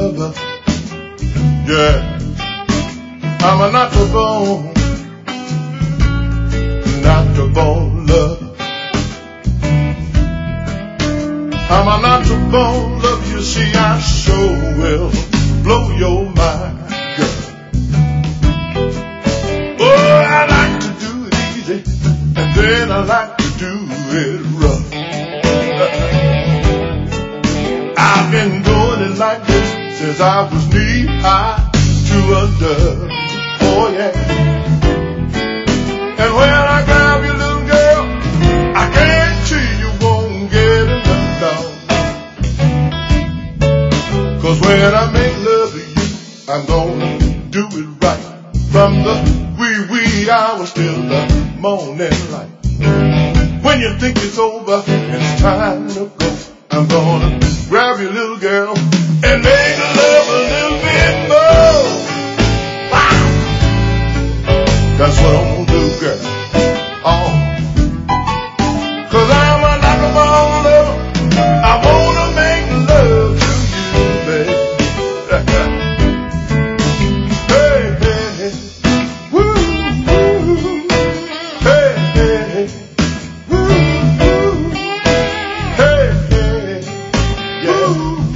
lover. Yeah, I'm a natural born lover. I'm a natural born lover. You see, I sure will blow your mind, girl. Oh, I like to do it easy, and then I like to do it rough. I've been doing it like this since I was knee high to a dove. Oh yeah. And when I grab you, little girl, I guarantee you won't get enough down. 'Cause when I make love to you, I'm gonna do it right. From the wee hours till the morning light. When you think it's over, it's time to go. I'm gonna grab you, little girl, and make love a little bit more. Wow. That's what I'm gonna do, girl. Oh, 'cause I'm a knockable lover. I wanna make love to you, baby. Hey, hey, hey. Woo, woo. Hey, hey, hey. Woo, woo. Hey, hey. Yeah.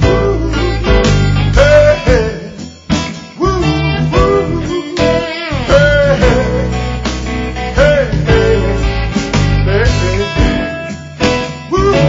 Hey, hey. Woo, woo. Hey, hey. Hey, hey. Hey, hey. Woo, woo.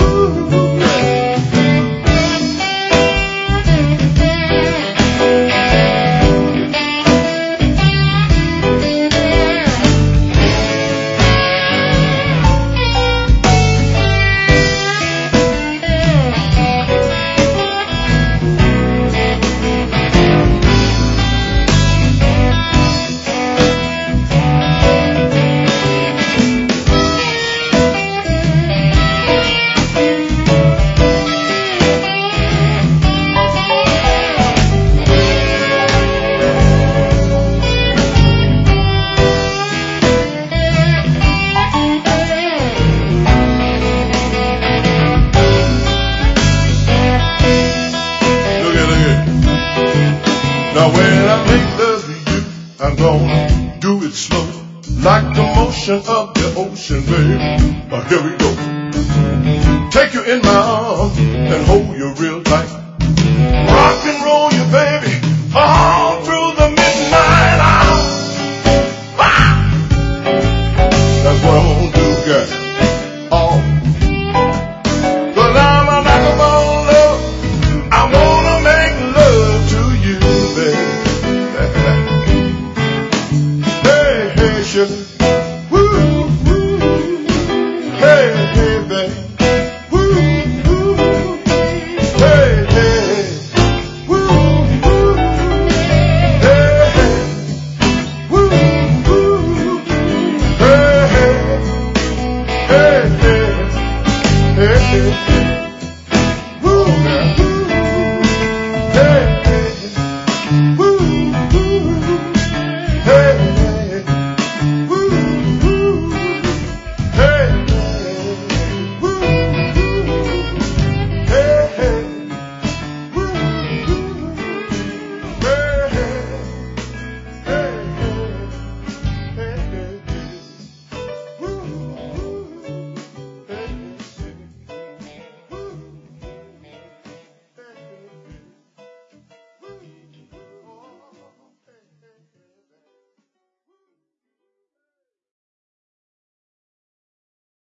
Now when I make love to you, I'm gonna do it slow, like the motion of the ocean, baby. Now here we go. Take you in my arms and hold you real tight. Rock and roll you, baby, all through the midnight hour. Ah! That's what I'm gonna do, girl. Oh, 'cause I'm a knockable lover. I wanna make love to you, baby. Hey, hey, sugar.